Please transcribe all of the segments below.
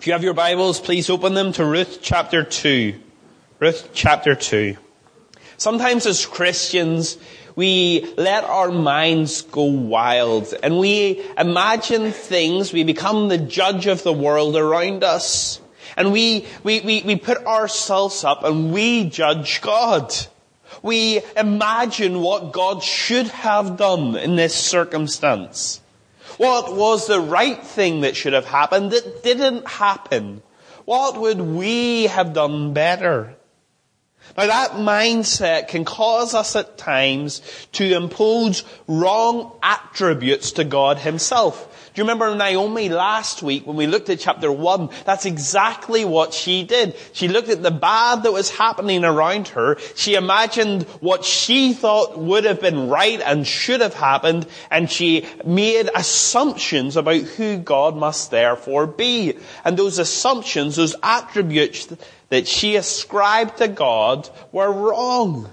If you have your Bibles, please open them to Ruth chapter 2. Ruth chapter 2. Sometimes as Christians, we let our minds go wild and we imagine things. We become the judge of the world around us. And we put ourselves up and we judge God. We imagine what God should have done in this circumstance. What was the right thing that should have happened that didn't happen? What would we have done better? Now that mindset can cause us at times to impose wrong attributes to God Himself. Do you remember Naomi last week when we looked at chapter 1? That's exactly what she did. She looked at the bad that was happening around her. She imagined what she thought would have been right and should have happened. And she made assumptions about who God must therefore be. And those assumptions, those attributes that she ascribed to God were wrong.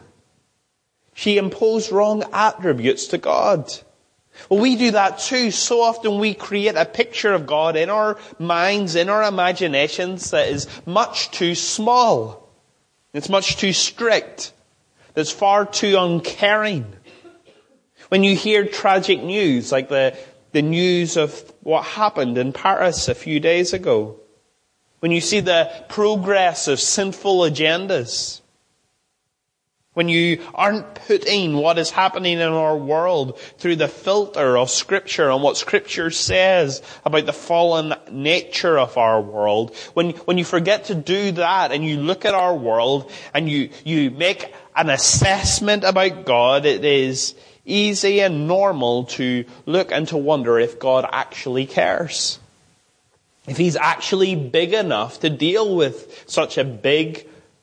She imposed wrong attributes to God. Well, we do that too. So often we create a picture of God in our minds, in our imaginations that is much too small. It's much too strict. That's far too uncaring. When you hear tragic news, like the news of what happened in Paris a few days ago. When you see the progress of sinful agendas. When you aren't putting what is happening in our world through the filter of Scripture and what Scripture says about the fallen nature of our world. When you forget to do that and you look at our world and you make an assessment about God, it is easy and normal to look and to wonder if God actually cares. If He's actually big enough to deal with such a big,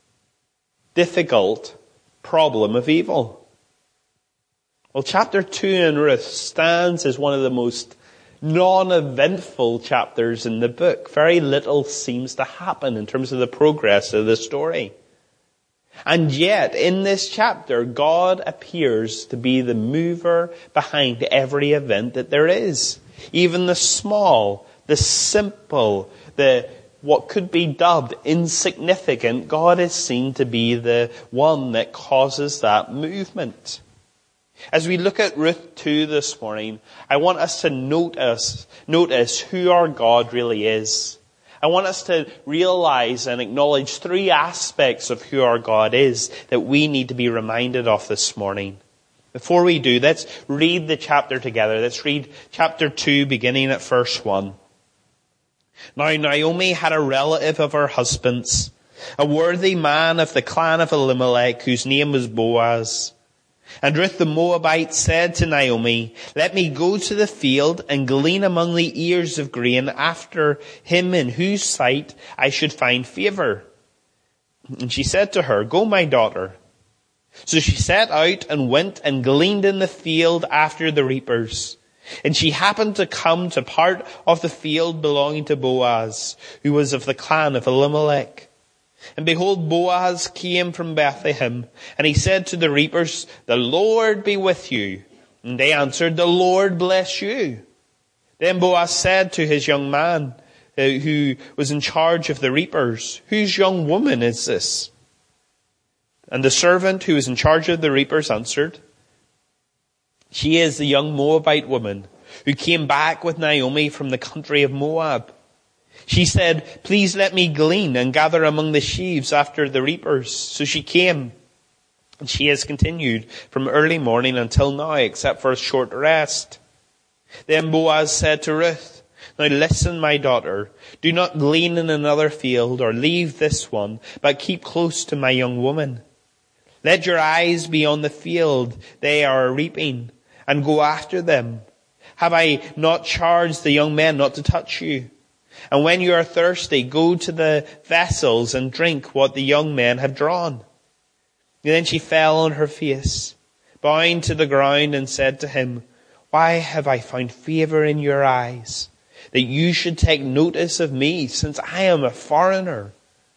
difficult problem of evil. Well, chapter 2 in Ruth stands as one of the most non-eventful chapters in the book. Very little seems to happen in terms of the progress of the story. And yet, in this chapter, God appears to be the mover behind every event that there is. Even the small, the simple, what could be dubbed insignificant, God is seen to be the one that causes that movement. As we look at Ruth 2 this morning, I want us to notice who our God really is. I want us to realize and acknowledge three aspects of who our God is that we need to be reminded of this morning. Before we do, let's read the chapter together. Let's read chapter 2 beginning at verse 1. Now Naomi had a relative of her husband's, a worthy man of the clan of Elimelech, whose name was Boaz. And Ruth the Moabite said to Naomi, "Let me go to the field and glean among the ears of grain after him in whose sight I should find favor." And she said to her, "Go, my daughter." So she set out and went and gleaned in the field after the reapers. And she happened to come to part of the field belonging to Boaz, who was of the clan of Elimelech. And behold, Boaz came from Bethlehem, and he said to the reapers, "The Lord be with you." And they answered, "The Lord bless you." Then Boaz said to his young man, who was in charge of the reapers, "Whose young woman is this?" And the servant who was in charge of the reapers answered, "She is the young Moabite woman who came back with Naomi from the country of Moab. She said, 'Please let me glean and gather among the sheaves after the reapers.' So she came, and she has continued from early morning until now, except for a short rest." Then Boaz said to Ruth, "Now listen, my daughter, do not glean in another field or leave this one, but keep close to my young woman. Let your eyes be on the field they are reaping, and go after them. Have I not charged the young men not to touch you? And when you are thirsty, go to the vessels and drink what the young men have drawn." And then she fell on her face, bowing to the ground, and said to him, "Why have I found favor in your eyes, that you should take notice of me, since I am a foreigner?"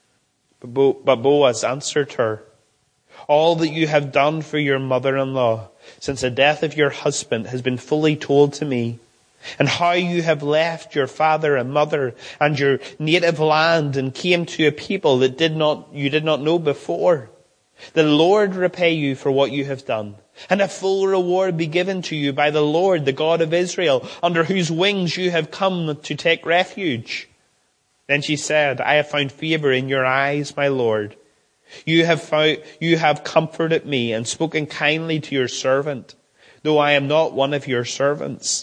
But Boaz answered her, "All that you have done for your mother-in-law since the death of your husband has been fully told to me. and how you have left your father and mother and your native land and came to a people that you did not know before. The Lord repay you for what you have done, and a full reward be given to you by the Lord, the God of Israel, under whose wings you have come to take refuge." Then she said, "I have found favor in your eyes, my Lord. You have comforted me and spoken kindly to your servant, though I am not one of your servants."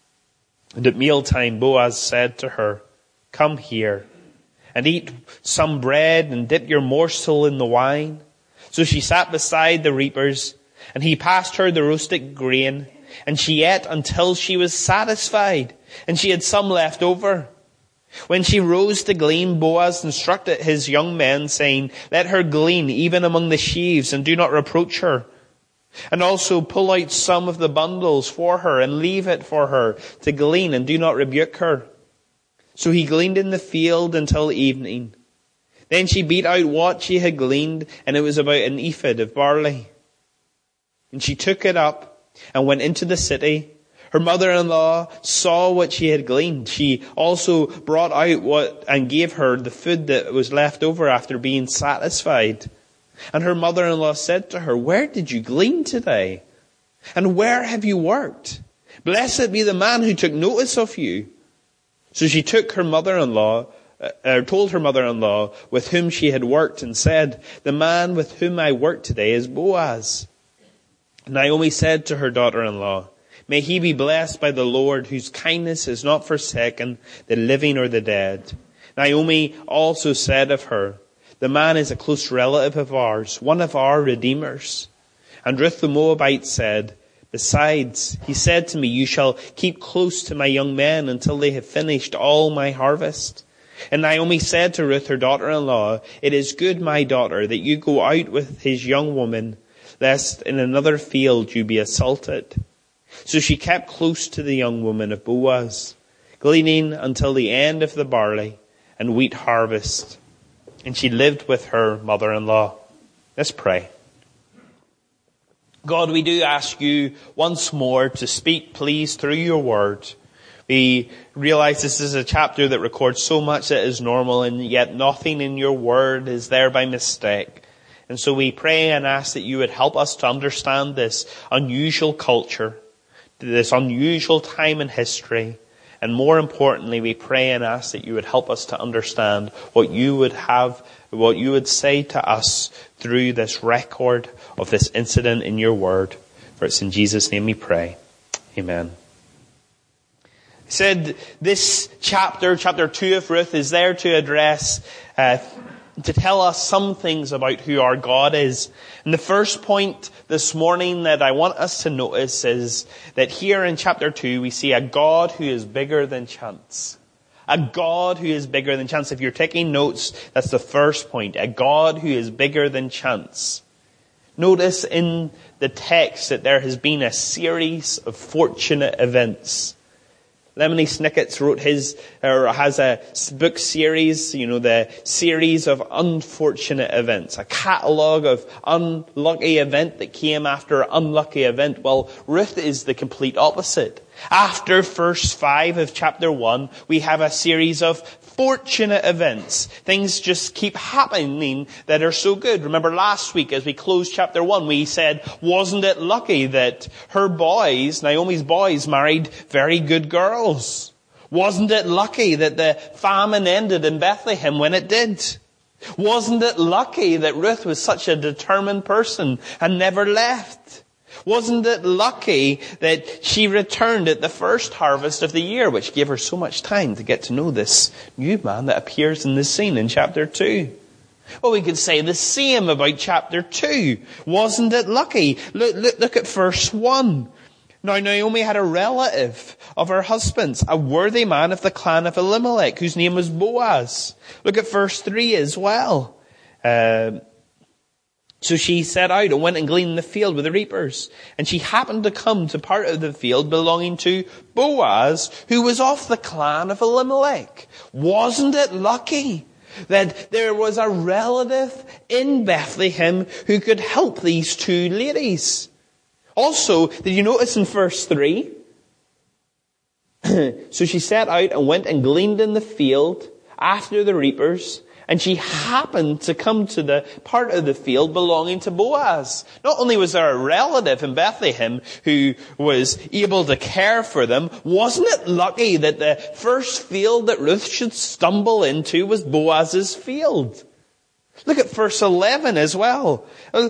And at mealtime Boaz said to her, "Come here and eat some bread and dip your morsel in the wine." So she sat beside the reapers, and he passed her the roasted grain, and she ate until she was satisfied, and she had some left over. When she rose to glean, Boaz instructed his young men, saying, "Let her glean even among the sheaves, and do not reproach her. And also pull out some of the bundles for her, and leave it for her to glean, and do not rebuke her." So he gleaned in the field until evening. Then she beat out what she had gleaned, and it was about an ephah of barley. And she took it up and went into the city. Her mother-in-law saw what she had gleaned. She also brought out and gave her the food that was left over after being satisfied. And her mother-in-law said to her, "Where did you glean today? And where have you worked? Blessed be the man who took notice of you." So she took her mother-in-law, told her mother-in-law with whom she had worked, and said, "The man with whom I worked today is Boaz." Naomi said to her daughter-in-law, "May he be blessed by the Lord, whose kindness has not forsaken the living or the dead." Naomi also said of her, "The man is a close relative of ours, one of our redeemers." And Ruth the Moabite said, "Besides, he said to me, 'You shall keep close to my young men until they have finished all my harvest.'" And Naomi said to Ruth, her daughter-in-law, "It is good, my daughter, that you go out with his young woman, lest in another field you be assaulted." So she kept close to the young woman of Boaz, gleaning until the end of the barley and wheat harvest. And she lived with her mother-in-law. Let's pray. God, we do ask you once more to speak, please, through your word. We realize this is a chapter that records so much that is normal, and yet nothing in your word is there by mistake. And so we pray and ask that you would help us to understand this unusual culture, this unusual time in history. And more importantly, we pray and ask that you would help us to understand what you would say to us through this record of this incident in your word. For it's in Jesus' name we pray. Amen. He said this chapter 2 of Ruth, is there to address, to tell us some things about who our God is. And the first point this morning that I want us to notice is that here in chapter 2 we see a God who is bigger than chance. A God who is bigger than chance. If you're taking notes, that's the first point. A God who is bigger than chance. Notice in the text that there has been a series of fortunate events. Lemony Snicket's has a book series, the series of unfortunate events, a catalogue of unlucky event that came after unlucky event. Well, Ruth is the complete opposite. After verse 5 of chapter 1, we have a series of fortunate events. Things just keep happening that are so good. Remember last week as we closed chapter 1, we said, wasn't it lucky that her boys, Naomi's boys, married very good girls? Wasn't it lucky that the famine ended in Bethlehem when it did? Wasn't it lucky that Ruth was such a determined person and never left? Wasn't it lucky that she returned at the first harvest of the year, which gave her so much time to get to know this new man that appears in this scene in chapter 2? Well, we could say the same about chapter 2. Wasn't it lucky? Look at verse 1. Now Naomi had a relative of her husband's, a worthy man of the clan of Elimelech, whose name was Boaz. Look at verse 3 as well. So she set out and went and gleaned in the field with the reapers. And she happened to come to part of the field belonging to Boaz, who was of the clan of Elimelech. Wasn't it lucky that there was a relative in Bethlehem who could help these two ladies? Also, did you notice in verse 3? So she set out and went and gleaned in the field after the reapers, and she happened to come to the part of the field belonging to Boaz. Not only was there a relative in Bethlehem who was able to care for them, wasn't it lucky that the first field that Ruth should stumble into was Boaz's field? Look at verse 11 as well.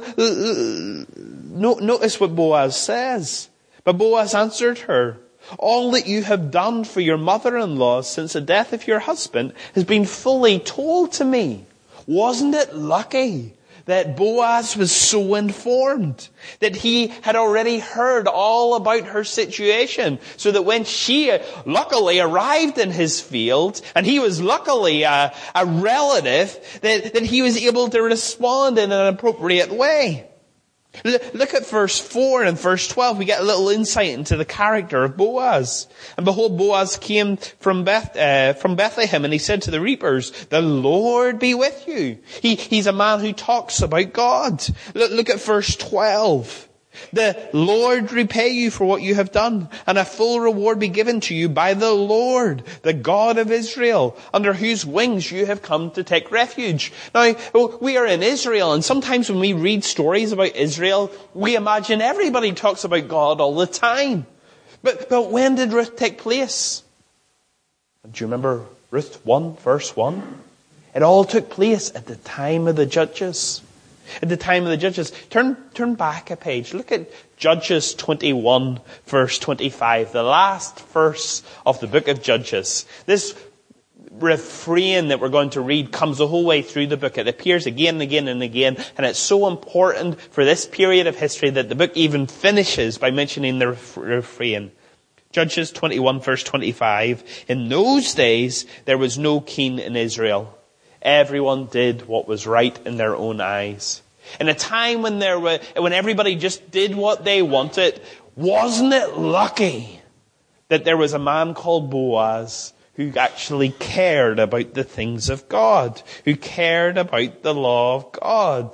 Notice what Boaz says. But Boaz answered her, "All that you have done for your mother-in-law since the death of your husband has been fully told to me." Wasn't it lucky that Boaz was so informed, that he had already heard all about her situation, so that when she luckily arrived in his field, and he was luckily a relative, that he was able to respond in an appropriate way. Look at verse 4 and verse 12. We get a little insight into the character of Boaz. "And behold, Boaz came from Bethlehem, and he said to the reapers, 'The Lord be with you.'" He's a man who talks about God. Look at verse 12. "The Lord repay you for what you have done, and a full reward be given to you by the Lord, the God of Israel, under whose wings you have come to take refuge." Now, we are in Israel, and sometimes when we read stories about Israel, we imagine everybody talks about God all the time. But when did Ruth take place? Do you remember Ruth 1, verse 1? It all took place at the time of the Judges. At the time of the Judges. Turn back a page. Look at Judges 21, verse 25. The last verse of the book of Judges. This refrain that we're going to read comes the whole way through the book. It appears again and again and again. And it's so important for this period of history that the book even finishes by mentioning the refrain. Judges 21, verse 25. "In those days, there was no king in Israel. Everyone did what was right in their own eyes." In a time when everybody just did what they wanted, wasn't it lucky that there was a man called Boaz who actually cared about the things of God, who cared about the law of God?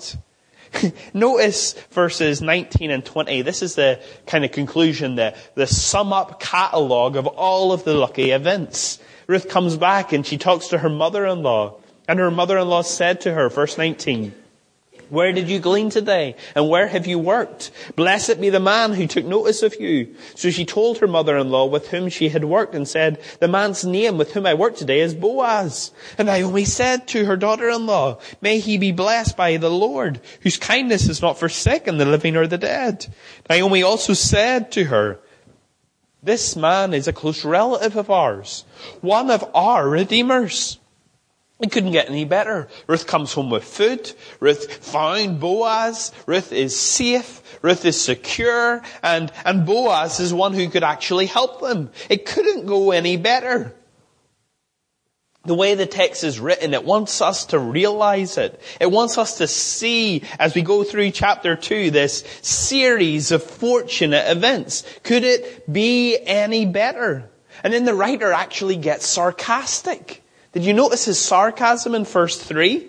Notice verses 19 and 20. This is the kind of conclusion, the sum up catalogue of all of the lucky events. Ruth comes back and she talks to her mother-in-law. And her mother-in-law said to her, verse 19, "Where did you glean today? And where have you worked? Blessed be the man who took notice of you." So she told her mother-in-law with whom she had worked and said, "The man's name with whom I work today is Boaz." And Naomi said to her daughter-in-law, "May he be blessed by the Lord, whose kindness is not forsaken the living or the dead." Naomi also said to her, "This man is a close relative of ours, one of our redeemers." It couldn't get any better. Ruth comes home with food. Ruth found Boaz. Ruth is safe. Ruth is secure. And Boaz is one who could actually help them. It couldn't go any better. The way the text is written, it wants us to realize it. It wants us to see, as we go through chapter 2, this series of fortunate events. Could it be any better? And then the writer actually gets sarcastic. Did you notice his sarcasm in verse 3?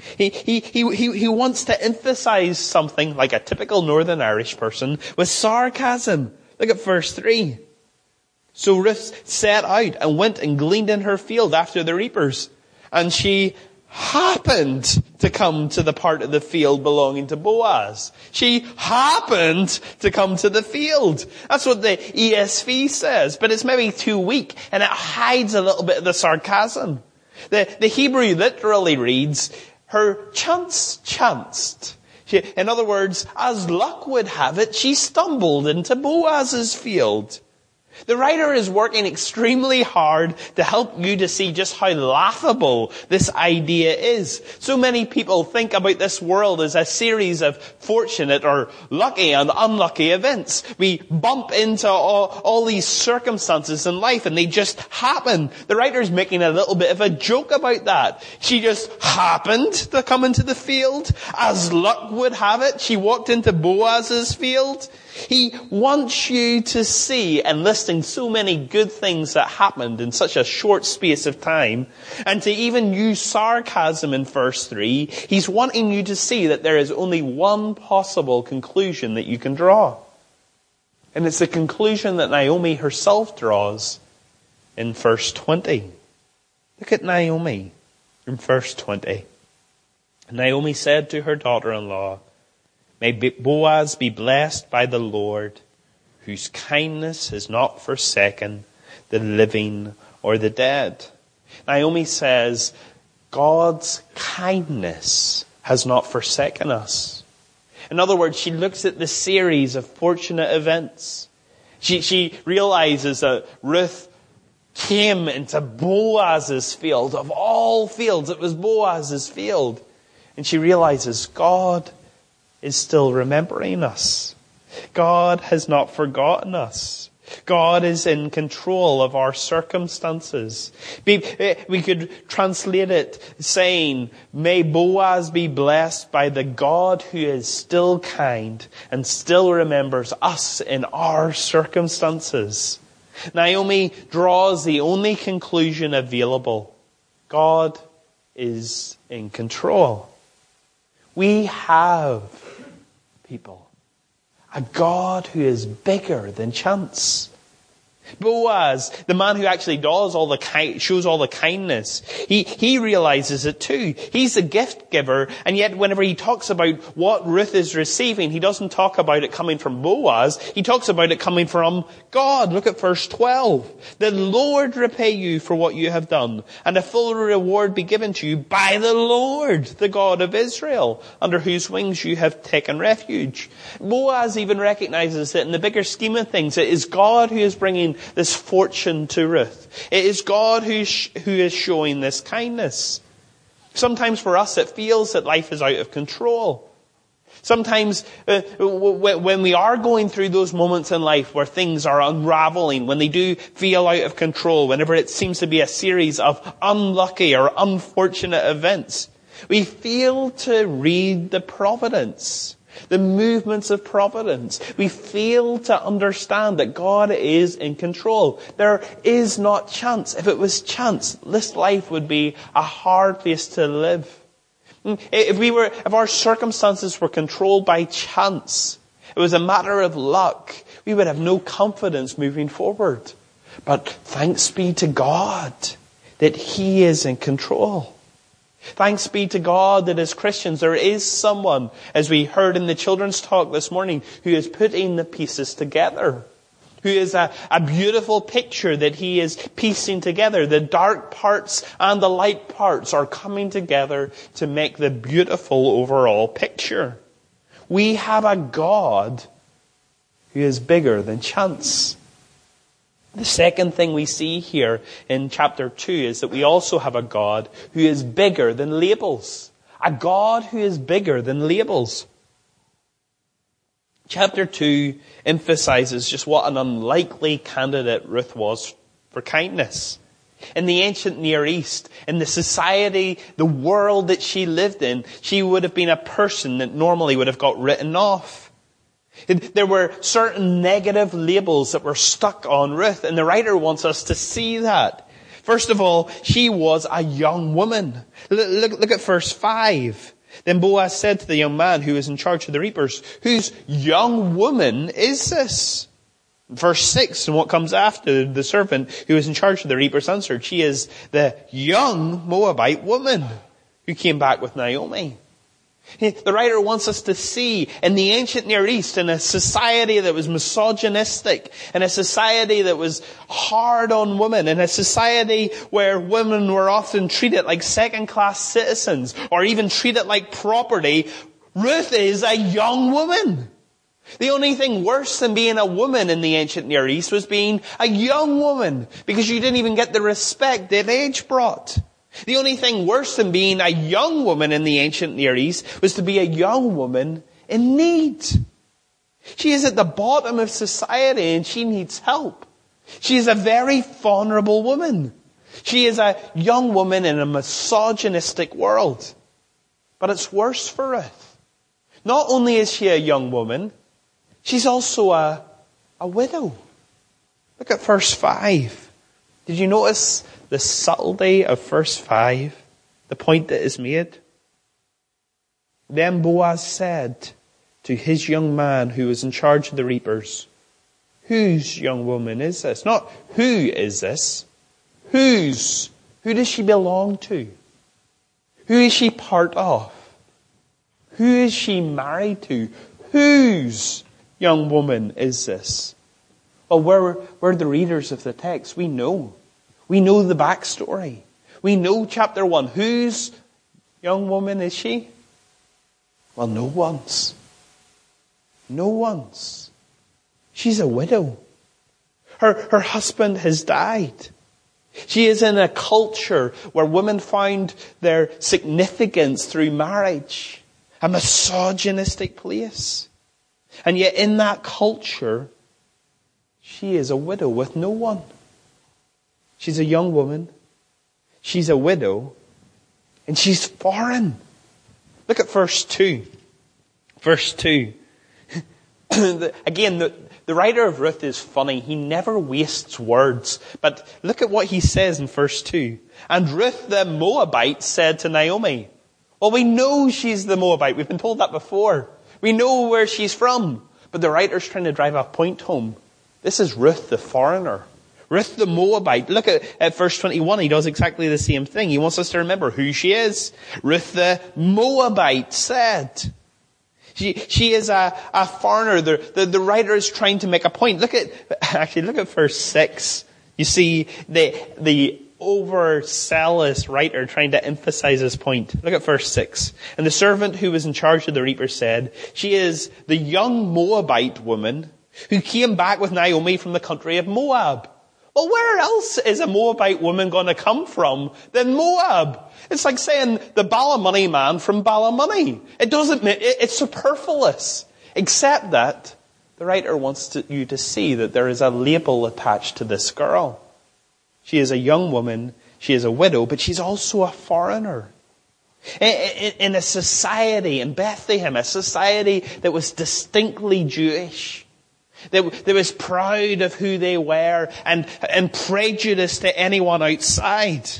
He wants to emphasize something like a typical Northern Irish person with sarcasm. Look at verse 3. "So Ruth set out and went and gleaned in her field after the reapers. And she happened to come to the part of the field belonging to Boaz." She happened to come to the field. That's what the ESV says, but it's maybe too weak and it hides a little bit of the sarcasm. The Hebrew literally reads, "Her chance chanced." In other words, as luck would have it, she stumbled into Boaz's field. The writer is working extremely hard to help you to see just how laughable this idea is. So many people think about this world as a series of fortunate or lucky and unlucky events. We bump into all these circumstances in life and they just happen. The writer's making a little bit of a joke about that. She just happened to come into the field. As luck would have it, she walked into Boaz's field. He wants you to see, and listing so many good things that happened in such a short space of time, and to even use sarcasm in verse 3, he's wanting you to see that there is only one possible conclusion that you can draw. And it's the conclusion that Naomi herself draws. in verse 20. Look at Naomi in verse 20. Naomi said to her daughter-in-law, "May Boaz be blessed by the Lord, whose kindness has not forsaken the living or the dead." Naomi says, God's kindness has not forsaken us. In other words, she looks at the series of fortunate events. She realizes that Ruth came into Boaz's field. Of all fields, it was Boaz's field. And she realizes God is still remembering us. God has not forgotten us. God is in control of our circumstances. We could translate it saying, "May Boaz be blessed by the God who is still kind and still remembers us in our circumstances." Naomi draws the only conclusion available. God is in control. We have, people, a God who is bigger than chance. Boaz, the man who actually does shows all the kindness, he realizes it too. He's the gift giver, and yet whenever he talks about what Ruth is receiving, he doesn't talk about it coming from Boaz. He talks about it coming from God. Look at verse 12. "The Lord repay you for what you have done, and a full reward be given to you by the Lord, the God of Israel, under whose wings you have taken refuge." Boaz even recognizes that in the bigger scheme of things, it is God who is bringing this fortune to Ruth. It is God who is showing this kindness. Sometimes for us it feels that life is out of control. Sometimes when we are going through those moments in life where things are unraveling, when they do feel out of control, whenever it seems to be a series of unlucky or unfortunate events, we fail to read the providence, the movements of providence. We fail to understand that God is in control. There is not chance. If it was chance, this life would be a hard place to live. If our circumstances were controlled by chance, it was a matter of luck, we would have no confidence moving forward. But thanks be to God that He is in control. Thanks be to God that as Christians there is someone, as we heard in the children's talk this morning, who is putting the pieces together. Who is a beautiful picture that He is piecing together. The dark parts and the light parts are coming together to make the beautiful overall picture. We have a God who is bigger than chance. The second thing we see here in chapter 2 is that we also have a God who is bigger than labels. A God who is bigger than labels. Chapter 2 emphasizes just what an unlikely candidate Ruth was for kindness. In the ancient Near East, in the society, the world that she lived in, she would have been a person that normally would have got written off. There were certain negative labels that were stuck on Ruth, and the writer wants us to see that. First of all, she was a young woman. Look at verse 5. Then Boaz said to the young man who was in charge of the reapers, "Whose young woman is this?" Verse 6, and what comes after, the servant who was in charge of the reapers answered, "She is the young Moabite woman who came back with Naomi." The writer wants us to see in the ancient Near East, in a society that was misogynistic, in a society that was hard on women, in a society where women were often treated like second-class citizens or even treated like property, Ruth is a young woman. The only thing worse than being a woman in the ancient Near East was being a young woman, because you didn't even get the respect that age brought. The only thing worse than being a young woman in the ancient Near East was to be a young woman in need. She is at the bottom of society and she needs help. She is a very vulnerable woman. She is a young woman in a misogynistic world. But it's worse for Ruth. Not only is she a young woman, she's also a widow. Look at verse 5. Did you notice the subtlety of verse 5, the point that is made? Then Boaz said to his young man who was in charge of the reapers, "Whose young woman is this?" Not who is this, Whose? Who does she belong to? Who is she part of? Who is she married to? Whose young woman is this? Well, we're the readers of the text. We know. We know the backstory. We know chapter 1. Whose young woman is she? Well, no one's. No one's. She's a widow. Her husband has died. She is in a culture where women found their significance through marriage. A misogynistic place. And yet in that culture, she is a widow with no one. She's a young woman. She's a widow. And she's foreign. Look at verse 2. Verse 2. Again, the writer of Ruth is funny. He never wastes words. But look at what he says in verse 2. And Ruth the Moabite said to Naomi. Well, we know she's the Moabite. We've been told that before. We know where she's from. But the writer's trying to drive a point home. This is Ruth the foreigner. Ruth the Moabite. Look at verse 21. He does exactly the same thing. He wants us to remember who she is. Ruth the Moabite said. She is a foreigner. The writer is trying to make a point. Look at verse 6. You see the overzealous writer trying to emphasize his point. Look at verse 6. And the servant who was in charge of the reaper said, she is the young Moabite woman who came back with Naomi from the country of Moab. Well, where else is a Moabite woman going to come from than Moab? It's like saying the Ballymoney man from Ballymoney. It's superfluous. Except that the writer wants you to see that there is a label attached to this girl. She is a young woman, she is a widow, but she's also a foreigner. In a society, in Bethlehem, a society that was distinctly Jewish, that was proud of who they were and prejudiced to anyone outside.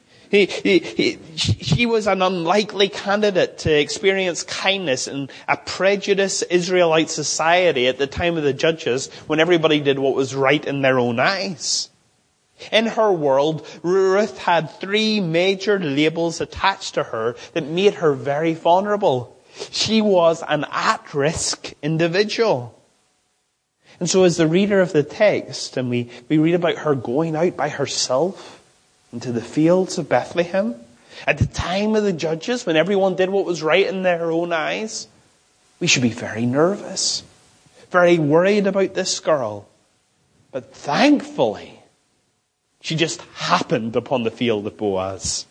She was an unlikely candidate to experience kindness in a prejudiced Israelite society at the time of the Judges when everybody did what was right in their own eyes. In her world, Ruth had 3 major labels attached to her that made her very vulnerable. She was an at-risk individual. And so as the reader of the text, and we read about her going out by herself into the fields of Bethlehem, at the time of the Judges, when everyone did what was right in their own eyes, we should be very nervous, very worried about this girl. But thankfully, she just happened upon the field of Boaz.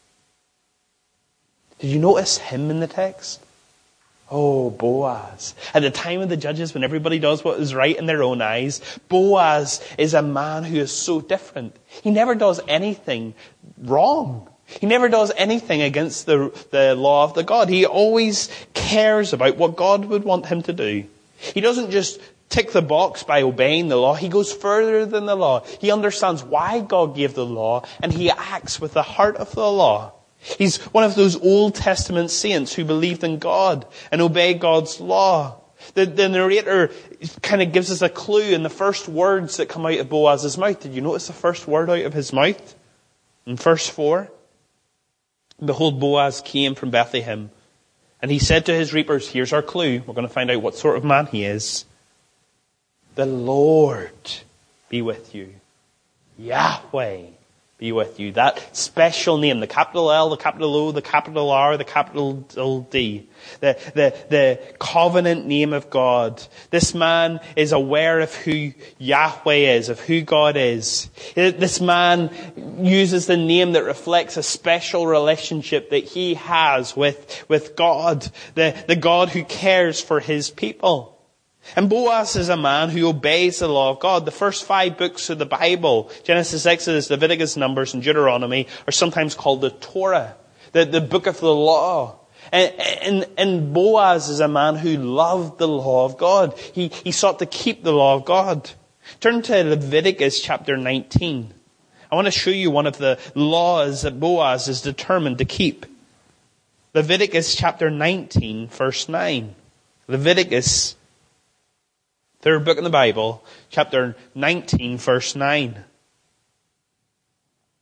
Did you notice him in the text? Oh, Boaz. At the time of the Judges, when everybody does what is right in their own eyes, Boaz is a man who is so different. He never does anything wrong. He never does anything against the law of the God. He always cares about what God would want him to do. He doesn't just tick the box by obeying the law. He goes further than the law. He understands why God gave the law, and he acts with the heart of the law. He's one of those Old Testament saints who believed in God and obeyed God's law. The narrator kind of gives us a clue in the first words that come out of Boaz's mouth. Did you notice the first word out of his mouth? In verse 4. Behold, Boaz came from Bethlehem, and he said to his reapers, here's our clue. We're going to find out what sort of man he is. The Lord be with you. Yahweh be with you. That special name, the capital L, the capital O, the capital R, the capital D. The covenant name of God. This man is aware of who Yahweh is, of who God is. This man uses the name that reflects a special relationship that he has with God. The God who cares for his people. And Boaz is a man who obeys the law of God. The first 5 books of the Bible, Genesis, Exodus, Leviticus, Numbers, and Deuteronomy, are sometimes called the Torah, the book of the law. And Boaz is a man who loved the law of God. He sought to keep the law of God. Turn to Leviticus chapter 19. I want to show you one of the laws that Boaz is determined to keep. Leviticus chapter 19, verse 9. Leviticus, 3rd book in the Bible, chapter 19, verse 9.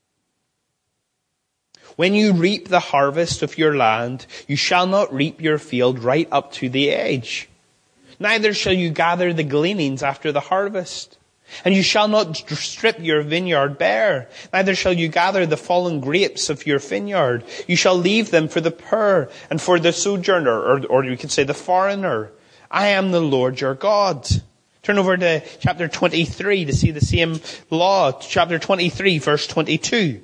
When you reap the harvest of your land, you shall not reap your field right up to the edge. Neither shall you gather the gleanings after the harvest. And you shall not strip your vineyard bare. Neither shall you gather the fallen grapes of your vineyard. You shall leave them for the poor and for the sojourner, or you could say the foreigner. I am the Lord your God. Turn over to chapter 23 to see the same law. Chapter 23, verse 22.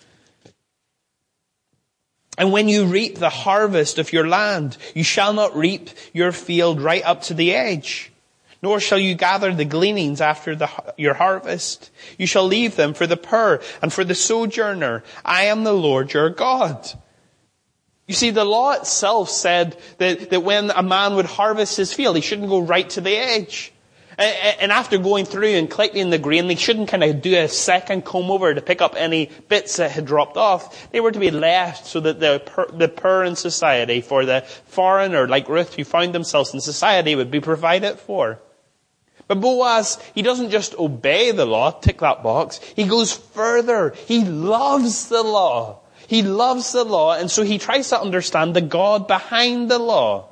And when you reap the harvest of your land, you shall not reap your field right up to the edge, nor shall you gather the gleanings after your harvest. You shall leave them for the poor and for the sojourner. I am the Lord your God. You see, the law itself said that when a man would harvest his field, he shouldn't go right to the edge. And after going through and collecting the grain, they shouldn't kind of do a second comb over to pick up any bits that had dropped off. They were to be left so that the poor in society, for the foreigner like Ruth who found themselves in society, would be provided for. But Boaz, he doesn't just obey the law, tick that box. He goes further. He loves the law. He loves the law, and so he tries to understand the God behind the law.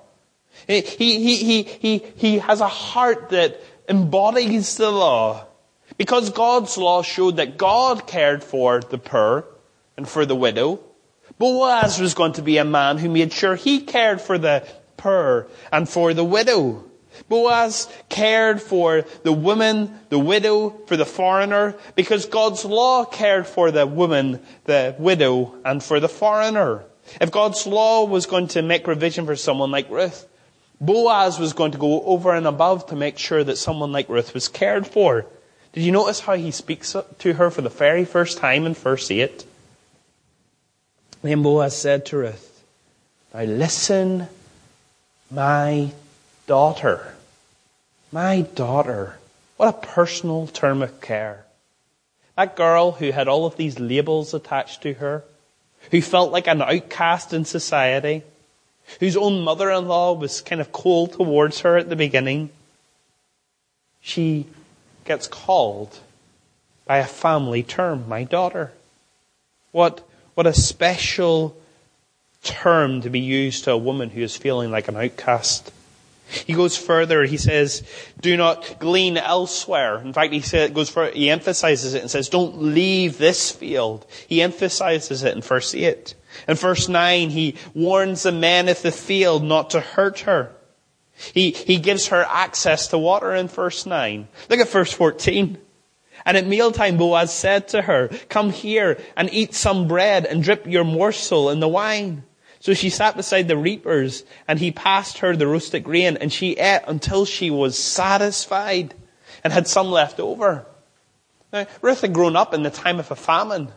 He has a heart that embodies the law. Because God's law showed that God cared for the poor and for the widow, Boaz was going to be a man who made sure he cared for the poor and for the widow. Boaz cared for the woman, the widow, for the foreigner, because God's law cared for the woman, the widow, and for the foreigner. If God's law was going to make provision for someone like Ruth, Boaz was going to go over and above to make sure that someone like Ruth was cared for. Did you notice how he speaks to her for the very first time in verse 8? Then Boaz said to Ruth, "Now listen, my daughter." My daughter. What a personal term of care. That girl who had all of these labels attached to her, who felt like an outcast in society, whose own mother-in-law was kind of cold towards her at the beginning, she gets called by a family term, my daughter. What a special term to be used to a woman who is feeling like an outcast. He goes further. He says, do not glean elsewhere. In fact, he emphasizes it and says, don't leave this field. He emphasizes it in verse 8. In verse 9, he warns the men of the field not to hurt her. He gives her access to water in verse 9. Look at verse 14. And at mealtime Boaz said to her, "Come here and eat some bread and drip your morsel in the wine." So she sat beside the reapers, and he passed her the roasted grain, and she ate until she was satisfied and had some left over. Now, Ruth had grown up in the time of a famine.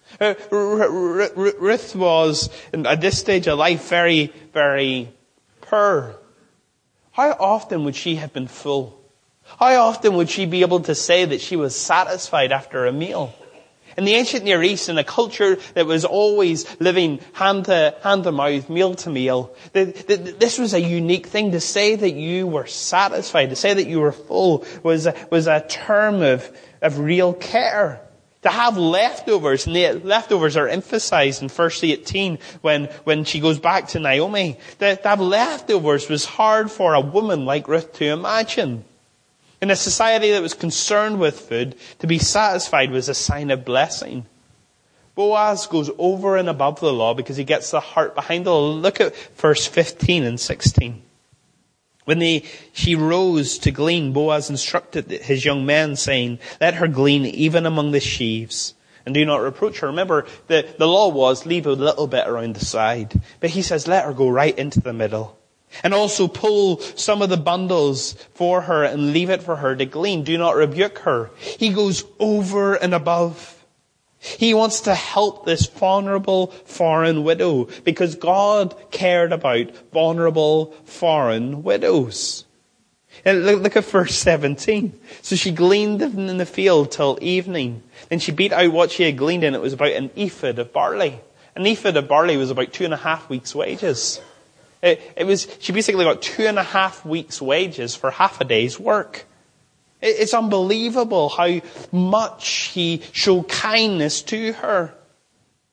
Ruth was, at this stage of life, very, very poor. How often would she have been full? How often would she be able to say that she was satisfied after a meal? In the ancient Near East, in a culture that was always living hand to mouth, meal to meal, this was a unique thing. To say that you were satisfied, to say that you were full, was a term of real care. To have leftovers, and the leftovers are emphasized in verse 18 when she goes back to Naomi. To have leftovers was hard for a woman like Ruth to imagine. In a society that was concerned with food, to be satisfied was a sign of blessing. Boaz goes over and above the law because he gets the heart behind the law. Look at verse 15 and 16. When she rose to glean, Boaz instructed his young men, saying, "Let her glean even among the sheaves, and do not reproach her." Remember, the law was leave a little bit around the side. But he says, let her go right into the middle. And also pull some of the bundles for her and leave it for her to glean. Do not rebuke her. He goes over and above. He wants to help this vulnerable foreign widow because God cared about vulnerable foreign widows. And look at verse 17. So she gleaned in the field till evening. Then she beat out what she had gleaned, and it was about an ephod of barley. An ephod of barley was about 2.5 weeks' wages. She basically got 2.5 weeks' wages for half a day's work. It's unbelievable how much he showed kindness to her.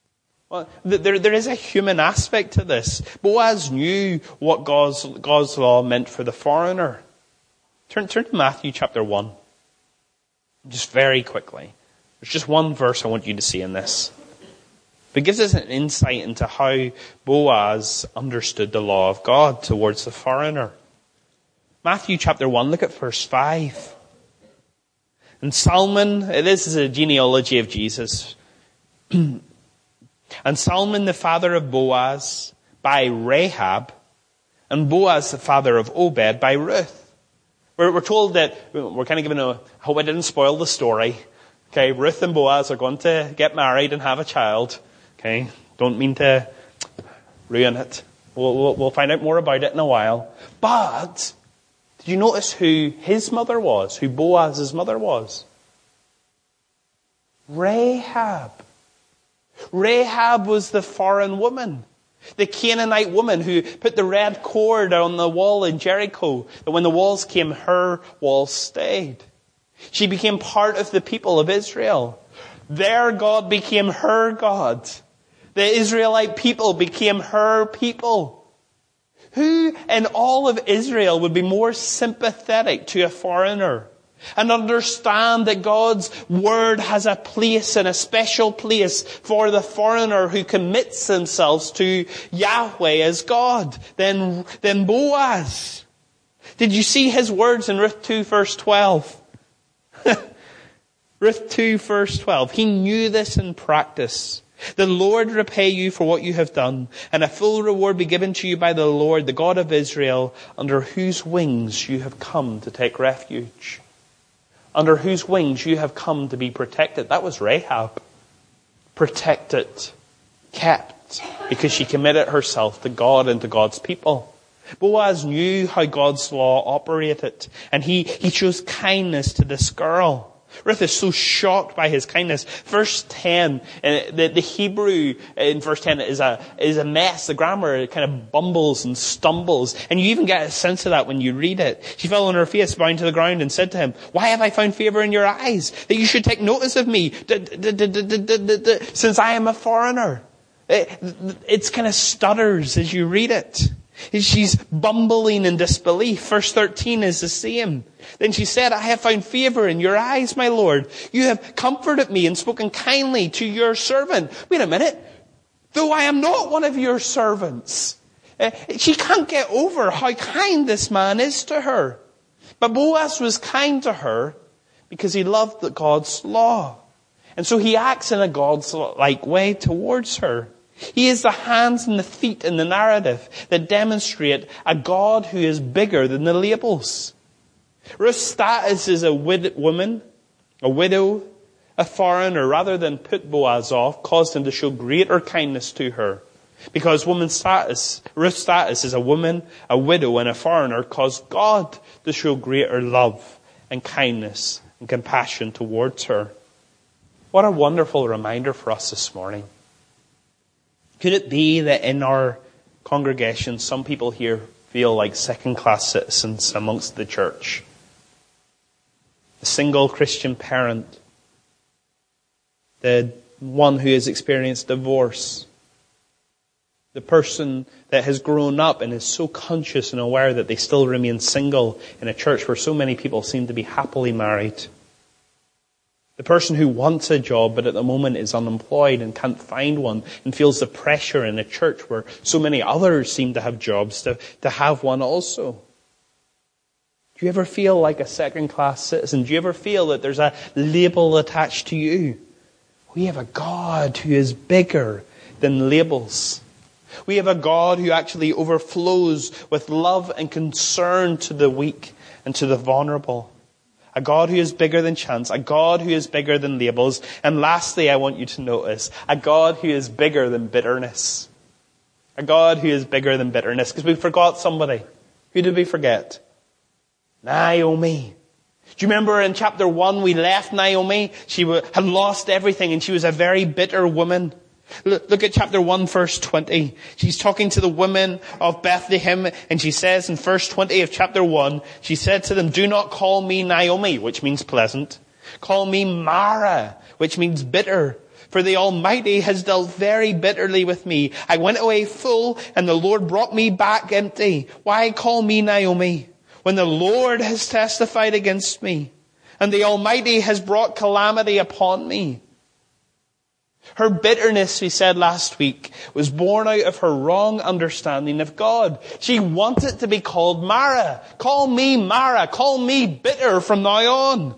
Well, there is a human aspect to this. Boaz knew what God's law meant for the foreigner. Turn to Matthew chapter 1. Just very quickly. There's just one verse I want you to see in this. But it gives us an insight into how Boaz understood the law of God towards the foreigner. Matthew chapter 1, look at verse 5. And Salmon, this is a genealogy of Jesus. And Salmon the father of Boaz by Rahab, and Boaz the father of Obed by Ruth. We're told that, we're kind of given I hope I didn't spoil the story. Okay, Ruth and Boaz are going to get married and have a child. Okay, don't mean to ruin it. We'll find out more about it in a while. But, did you notice who his mother was? Who Boaz's mother was? Rahab. Rahab was the foreign woman. The Canaanite woman who put the red cord on the wall in Jericho. That when the walls came, her walls stayed. She became part of the people of Israel. Their God became her God. The Israelite people became her people. Who in all of Israel would be more sympathetic to a foreigner and understand that God's word has a place and a special place for the foreigner who commits themselves to Yahweh as God than Boaz? Did you see his words in Ruth 2 verse 12? Ruth 2 verse 12. He knew this in practice. The Lord repay you for what you have done, and a full reward be given to you by the Lord, the God of Israel, under whose wings you have come to take refuge. Under whose wings you have come to be protected. That was Rahab. Protected. Kept. Because she committed herself to God and to God's people. Boaz knew how God's law operated. And he chose kindness to this girl. Ruth is so shocked by his kindness. Verse 10, the Hebrew in verse 10 is a mess. The grammar kind of bumbles and stumbles. And you even get a sense of that when you read it. She fell on her face, bowing to the ground, and said to him, "Why have I found favor in your eyes, that you should take notice of me, since I am a foreigner?" It's kind of stutters as you read it. She's bumbling in disbelief. Verse 13 is the same. Then she said, "I have found favor in your eyes, my Lord. You have comforted me and spoken kindly to your servant." Wait a minute. Though I am not one of your servants. She can't get over how kind this man is to her. But Boaz was kind to her because he loved God's law. And so he acts in a God's-like way towards her. He is the hands and the feet in the narrative that demonstrate a God who is bigger than the labels. Ruth's status as a woman, a widow, a foreigner, rather than put Boaz off, caused him to show greater kindness to her. Because Ruth's status as a woman, a widow, and a foreigner caused God to show greater love and kindness and compassion towards her. What a wonderful reminder for us this morning. Could it be that in our congregation, some people here feel like second-class citizens amongst the church? The single Christian parent, the one who has experienced divorce, the person that has grown up and is so conscious and aware that they still remain single in a church where so many people seem to be happily married. The person who wants a job but at the moment is unemployed and can't find one and feels the pressure in a church where so many others seem to have jobs to have one also. Do you ever feel like a second-class citizen? Do you ever feel that there's a label attached to you? We have a God who is bigger than labels. We have a God who actually overflows with love and concern to the weak and to the vulnerable. A God who is bigger than chance. A God who is bigger than labels. And lastly, I want you to notice, a God who is bigger than bitterness. A God who is bigger than bitterness. Because we forgot somebody. Who did we forget? Naomi. Do you remember in chapter 1 we left Naomi? She had lost everything and she was a very bitter woman. Look at chapter 1 verse 20. She's talking to the women of Bethlehem and she says in verse 20 of chapter 1, she said to them, "Do not call me Naomi," which means pleasant. "Call me Mara," which means bitter. For the Almighty has dealt very bitterly with me. I went away full, and the Lord brought me back empty. Why call me Naomi, when the Lord has testified against me, and the Almighty has brought calamity upon me? Her bitterness, we said last week, was born out of her wrong understanding of God. She wanted to be called Mara. Call me Mara. Call me bitter from now on.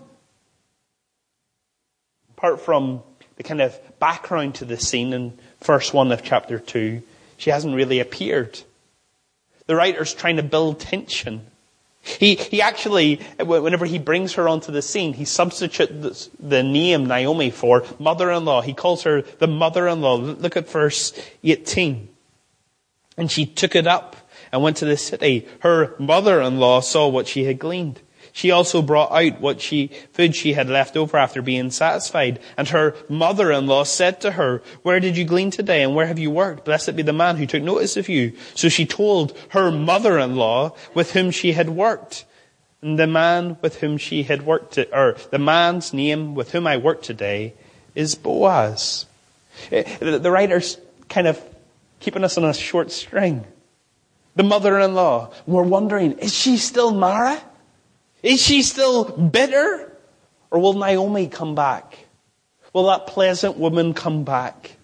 Apart from the kind of background to the scene in verse 1 of chapter 2, she hasn't really appeared. The writer's trying to build tension. He actually, whenever he brings her onto the scene, he substitutes the name Naomi for mother-in-law. He calls her the mother-in-law. Look at verse 18. And she took it up and went to the city. Her mother-in-law saw what she had gleaned. She also brought out what food she had left over after being satisfied. And her mother-in-law said to her, "Where did you glean today, and where have you worked? Blessed be the man who took notice of you." So she told her mother-in-law with whom she had worked. And the man with whom she had worked, or the man's name with whom I worked today, is Boaz. The writer's kind of keeping us on a short string. The mother-in-law. We're wondering, is she still Mara? Is she still bitter? Or will Naomi come back? Will that pleasant woman come back?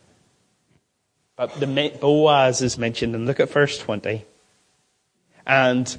But the Boaz is mentioned, and look at verse 20. And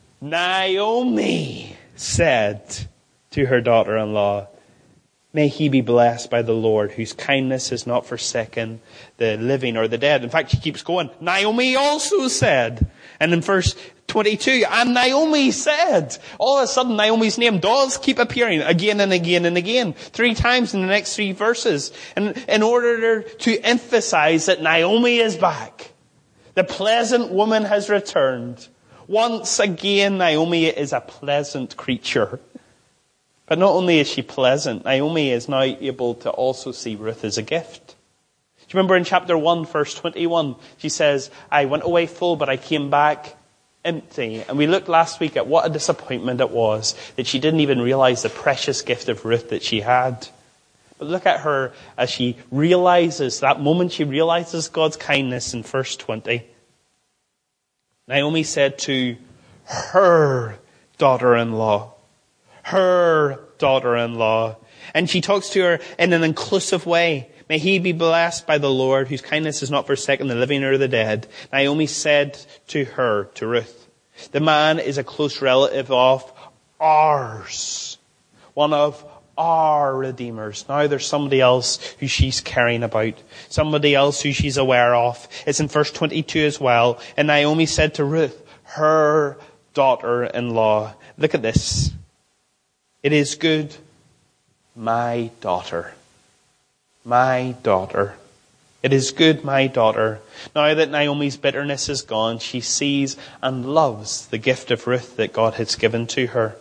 Naomi said to her daughter-in-law, "May he be blessed by the Lord, whose kindness has not forsaken the living or the dead." In fact, she keeps going. Naomi also said. And in verse 22, and Naomi said. All of a sudden, Naomi's name does keep appearing again and again and again. 3 times in the next 3 verses. And in order to emphasize that Naomi is back. The pleasant woman has returned. Once again, Naomi is a pleasant creature. But not only is she pleasant, Naomi is now able to also see Ruth as a gift. Do you remember in chapter 1, verse 21, she says, "I went away full, but I came back empty." And we looked last week at what a disappointment it was that she didn't even realize the precious gift of Ruth that she had. But look at her as she realizes, that moment she realizes God's kindness in verse 20. Naomi said to her daughter-in-law, and she talks to her in an inclusive way. "May he be blessed by the Lord, whose kindness is not forsaken the living or the dead." Naomi said to her, to Ruth, "The man is a close relative of ours, one of our redeemers." Now there's somebody else who she's caring about, somebody else who she's aware of. It's in verse 22 as well. And Naomi said to Ruth, her daughter-in-law, look at this. "It is good, my daughter. My daughter. It is good, my daughter." Now that Naomi's bitterness is gone, she sees and loves the gift of Ruth that God has given to her.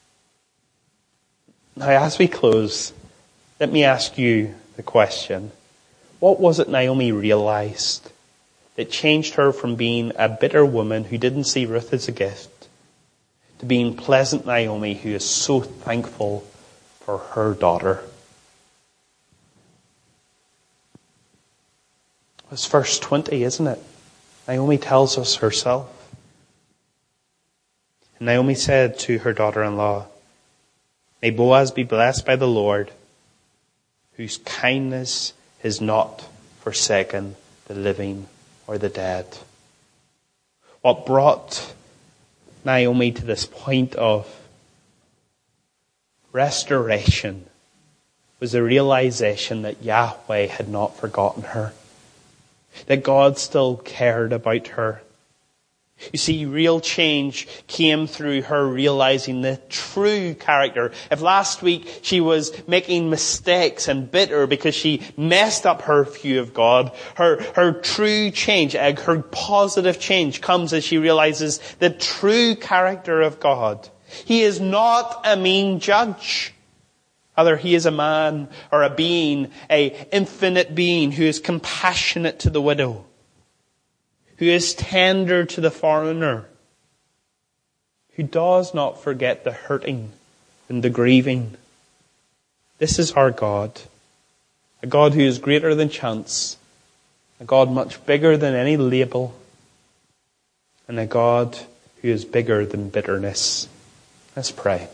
Now, as we close, let me ask you the question. What was it Naomi realized that changed her from being a bitter woman who didn't see Ruth as a gift to being pleasant Naomi who is so thankful for her daughter? It's verse 20, isn't it? Naomi tells us herself. And Naomi said to her daughter-in-law, "May Boaz be blessed by the Lord, whose kindness has not forsaken the living or the dead." What brought Naomi to this point of restoration was the realization that Yahweh had not forgotten her. That God still cared about her. You see, real change came through her realizing the true character. If last week she was making mistakes and bitter because she messed up her view of God, her true change, her positive change comes as she realizes the true character of God. He is not a mean judge. Rather, he is a man or a being, a infinite being who is compassionate to the widow, who is tender to the foreigner, who does not forget the hurting and the grieving. This is our God, A God who is greater than chance. A God much bigger than any label. And a God who is bigger than bitterness. Let's pray.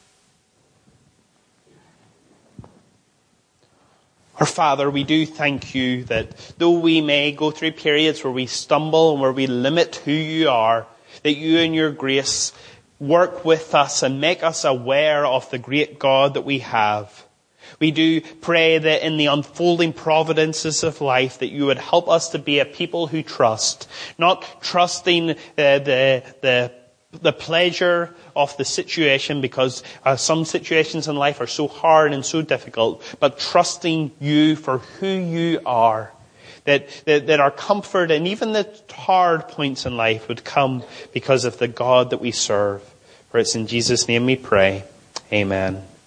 Our Father, we do thank you that though we may go through periods where we stumble and where we limit who you are, that you in your grace work with us and make us aware of the great God that we have. We do pray that in the unfolding providences of life that you would help us to be a people who trust, not trusting the pleasure of the situation because some situations in life are so hard and so difficult, but trusting you for who you are. That our comfort and even the hard points in life would come because of the God that we serve. For it's in Jesus' name we pray. Amen.